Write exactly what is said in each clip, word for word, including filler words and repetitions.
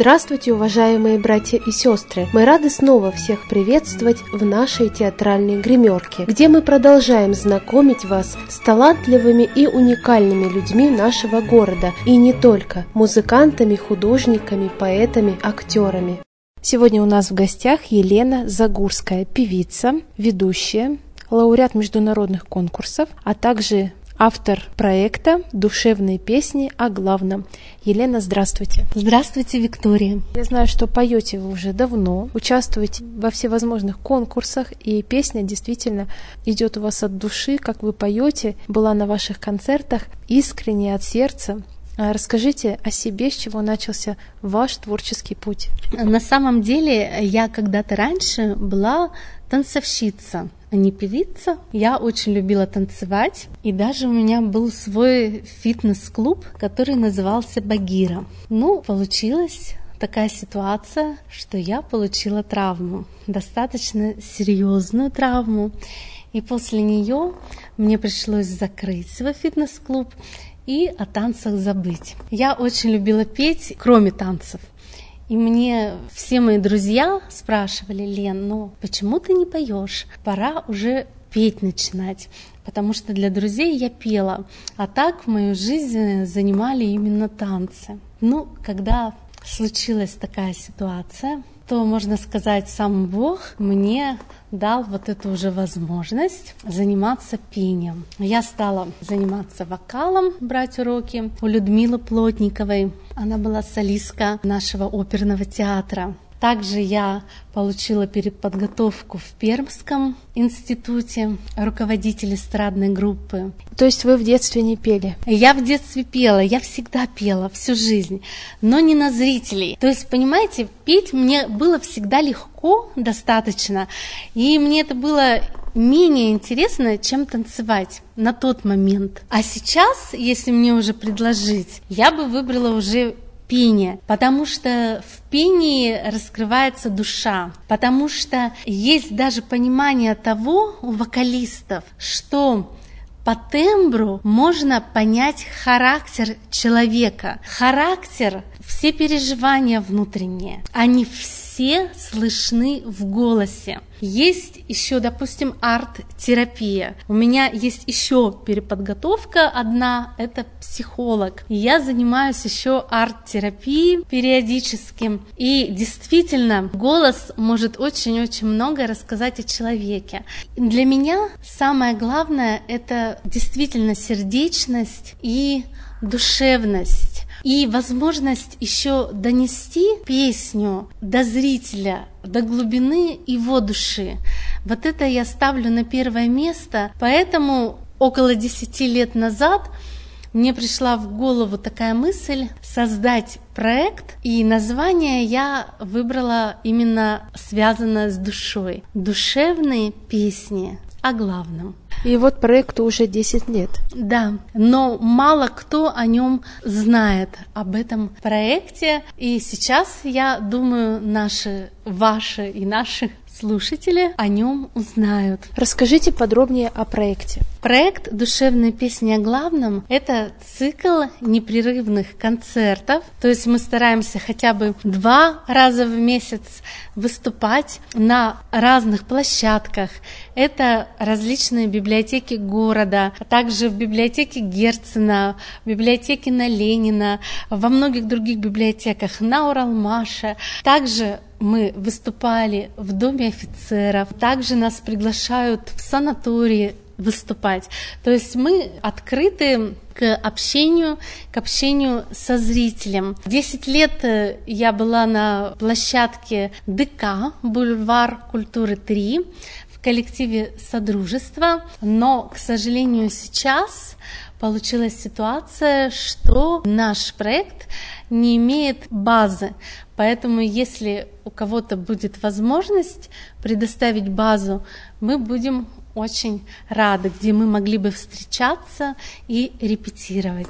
Здравствуйте, уважаемые братья и сестры! Мы рады снова всех приветствовать в нашей театральной гримерке, где мы продолжаем знакомить вас с талантливыми и уникальными людьми нашего города, и не только, музыкантами, художниками, поэтами, актерами. Сегодня у нас в гостях Елена Загурская, певица, ведущая, лауреат международных конкурсов, а также автор проекта «Душевные песни о главном». Елена, здравствуйте. Здравствуйте, Виктория. Я знаю, что поете вы уже давно, участвуете во всевозможных конкурсах, и песня действительно идет у вас от души, как вы поете, была на ваших концертах, искренне от сердца. Расскажите о себе, с чего начался ваш творческий путь. На самом деле, я когда-то раньше была танцовщица, а не певица. Я очень любила танцевать, и даже у меня был свой фитнес-клуб, который назывался «Багира». Ну, получилась такая ситуация, что я получила травму, достаточно серьезную травму, и после нее мне пришлось закрыть свой фитнес-клуб и о танцах забыть. Я очень любила петь, кроме танцев. И мне все мои друзья спрашивали: Лен, ну почему ты не поешь? Пора уже петь начинать. Потому что для друзей я пела, а так в мою жизнь занимали именно танцы. Ну, когда случилась такая ситуация, то, можно сказать, сам Бог мне дал вот эту уже возможность заниматься пением. Я стала заниматься вокалом, брать уроки у Людмилы Плотниковой. Она была солистка нашего оперного театра. Также я получила переподготовку в Пермском институте, руководитель эстрадной группы. То есть вы в детстве не пели? Я в детстве пела, я всегда пела, всю жизнь, но не на зрителей. То есть, понимаете, петь мне было всегда легко достаточно, и мне это было менее интересно, чем танцевать на тот момент. А сейчас, если мне уже предложить, я бы выбрала уже пение, потому что в пении раскрывается душа, потому что есть даже понимание того у вокалистов, что по тембру можно понять характер человека. Характер, все переживания внутренние, они все слышны в голосе. Есть еще, допустим, арт-терапия. У меня есть еще переподготовка одна, это психолог. И я занимаюсь еще арт-терапией периодически. И действительно, голос может очень-очень много рассказать о человеке. Для меня самое главное — это действительно сердечность и душевность. И возможность еще донести песню до зрителя, до глубины его души. Вот это я ставлю на первое место. Поэтому около десяти лет назад мне пришла в голову такая мысль создать проект, и название я выбрала именно связанное с душой. «Душевные песни о главном». И вот проекту уже десять лет. Да, но мало кто о нем знает, об этом проекте. И сейчас, я думаю, наши, ваши и наши слушатели о нем узнают. Расскажите подробнее о проекте. Проект «Душевные песни о главном» — это цикл непрерывных концертов. То есть мы стараемся хотя бы два раза в месяц выступать на разных площадках. Это различные библиотеки города, а также в библиотеке Герцена, в библиотеке на Ленина, во многих других библиотеках, на Уралмаше. Также мы выступали в Доме офицеров, также нас приглашают в санатории выступать. То есть мы открыты к общению, к общению со зрителем. Десять лет я была на площадке ДК, бульвар культуры три, в коллективе Содружества, но, к сожалению, сейчас получилась ситуация, что наш проект не имеет базы. Поэтому, если у кого-то будет возможность предоставить базу, мы будем очень рады, где мы могли бы встречаться и репетировать.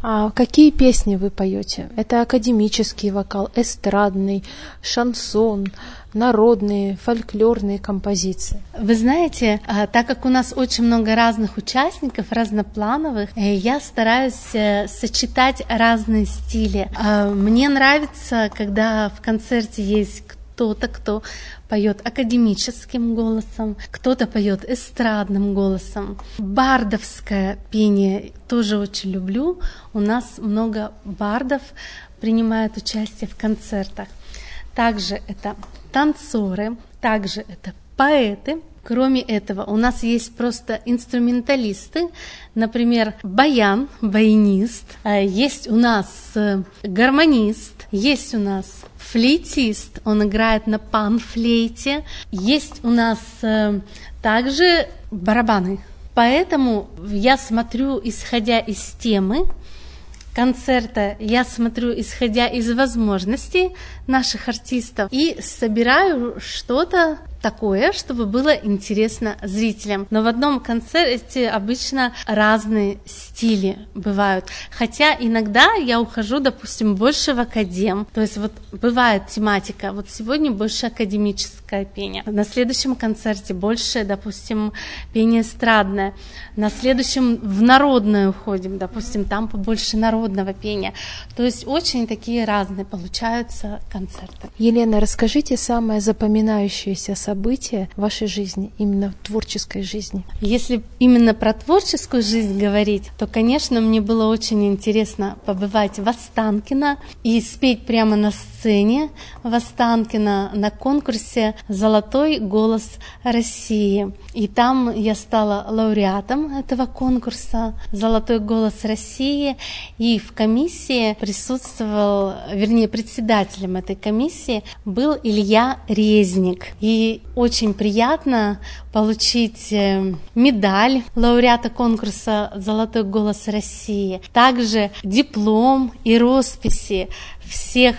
А какие песни вы поете? Это академический вокал, эстрадный, шансон, народные, фольклорные композиции? Вы знаете, так как у нас очень много разных участников, разноплановых, я стараюсь сочетать разные стили. Мне нравится, когда в концерте есть кто-то, кто поет академическим голосом, кто-то поет эстрадным голосом. Бардовское пение тоже очень люблю. У нас много бардов принимают участие в концертах. Также это танцоры, также это поэты. Кроме этого, у нас есть просто инструменталисты, например, баян, баянист, есть у нас гармонист, есть у нас флейтист, он играет на панфлейте, есть у нас также барабаны. Поэтому я смотрю, исходя из темы концерта, я смотрю, исходя из возможностей наших артистов, и собираю что-то такое, чтобы было интересно зрителям. Но в одном концерте обычно разные стили бывают. Хотя иногда я ухожу, допустим, больше в академ. То есть вот бывает тематика. Вот сегодня больше академическое пение. На следующем концерте больше, допустим, пение эстрадное. На следующем в народное уходим. Допустим, там побольше народного пения. То есть очень такие разные получаются концерты. Елена, расскажите самое запоминающееся событие события в вашей жизни, именно в творческой жизни? Если именно про творческую жизнь говорить, то, конечно, мне было очень интересно побывать в Останкино и спеть прямо на сцене в Останкино на конкурсе «Золотой голос России». И там я стала лауреатом этого конкурса «Золотой голос России». И в комиссии присутствовал, вернее, председателем этой комиссии был Илья Резник. И очень приятно получить медаль лауреата конкурса «Золотой голос России», также диплом и росписи всех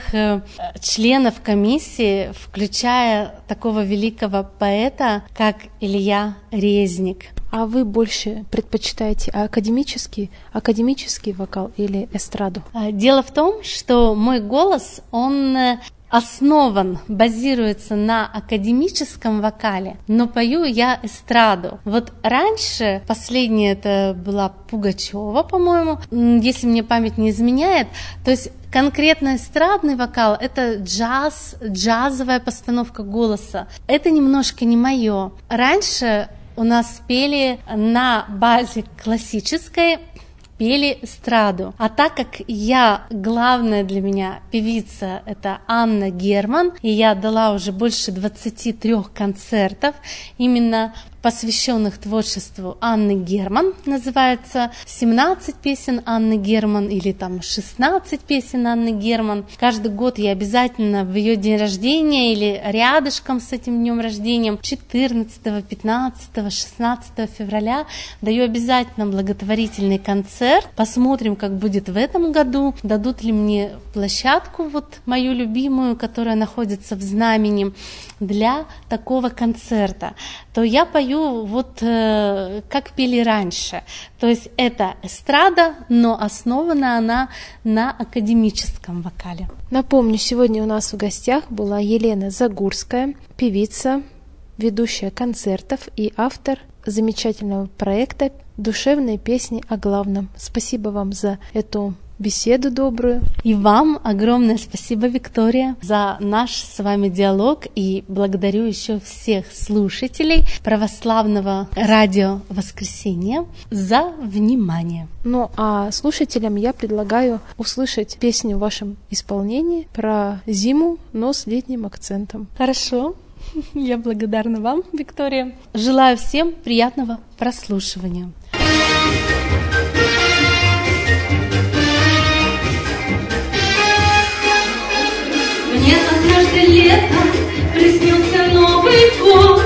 членов комиссии, включая такого великого поэта, как Илья Резник. А вы больше предпочитаете академический, академический вокал или эстраду? Дело в том, что мой голос, он основан, базируется на академическом вокале, но пою я эстраду. Вот раньше, последняя это была Пугачева, по-моему, если мне память не изменяет, то есть конкретно эстрадный вокал – это джаз, джазовая постановка голоса. Это немножко не мое. Раньше у нас пели на базе классической, пели эстраду. А так как я, главная для меня певица, это Анна Герман, и я дала уже больше двадцати трёх концертов, именно посвященных творчеству Анны Герман, называется семнадцать песен Анны Герман или там шестнадцать песен Анны Герман. Каждый год я обязательно в ее день рождения или рядышком с этим днем рождения четырнадцатого, пятнадцатого, шестнадцатого февраля даю обязательно благотворительный концерт. Посмотрим, как будет в этом году, дадут ли мне площадку, вот мою любимую, которая находится в Знамени, для такого концерта. То я пою вот э, как пели раньше. То есть это эстрада, но основана она на академическом вокале. Напомню, сегодня у нас в гостях была Елена Загурская, певица, ведущая концертов и автор замечательного проекта «Душевные песни о главном». Спасибо вам за эту беседу добрую. И вам огромное спасибо, Виктория, за наш с вами диалог. И благодарю еще всех слушателей православного радио «Воскресенье» за внимание. Ну а слушателям я предлагаю услышать песню в вашем исполнении про зиму, но с летним акцентом. Хорошо. Я благодарна вам, Виктория. Желаю всем приятного прослушивания. Мне однажды летом приснился Новый год.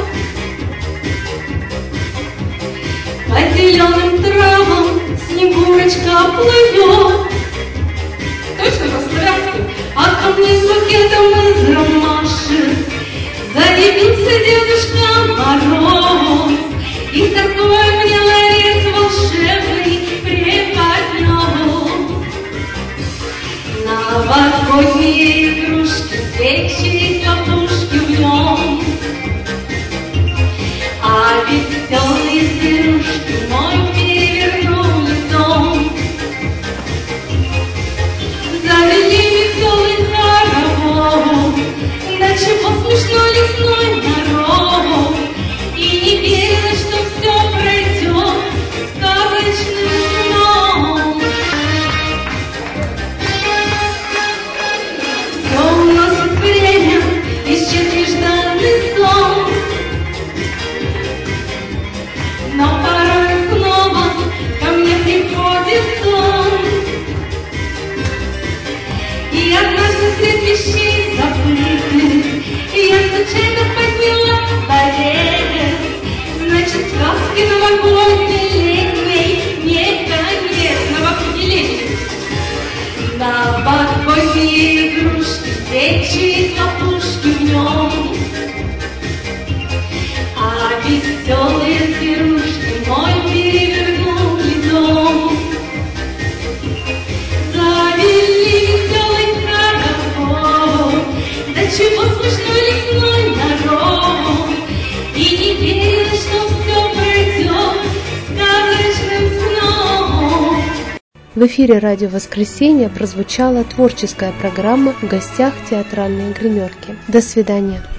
По зеленым травам Снегурочка плывет. Точно по-славянски. А ко мне с букетом из ромашек заявился Дедушка Мороз. И такой мне ларец волшебный преподнес. лесной народ, и не верила, что все пройдет сказочным сном. Все уносит время, исчез нежданный сон, но порой снова ко мне приходит сон. И однажды среди вещей забытых я случайно подняла порез. Значит, сказки новогодней летней не конец. Новогодней летней. Новогодние игрушки, свечи и хлопушки в нем, а веселые зверушки мой перевернули дом. Завели веселый хоровод, до чего смешной лесной народ, и не верила, что все пройдет сказочным сном. В эфире «Радио Воскресенье» прозвучала творческая программа «В гостях театральной гримерки». До свидания.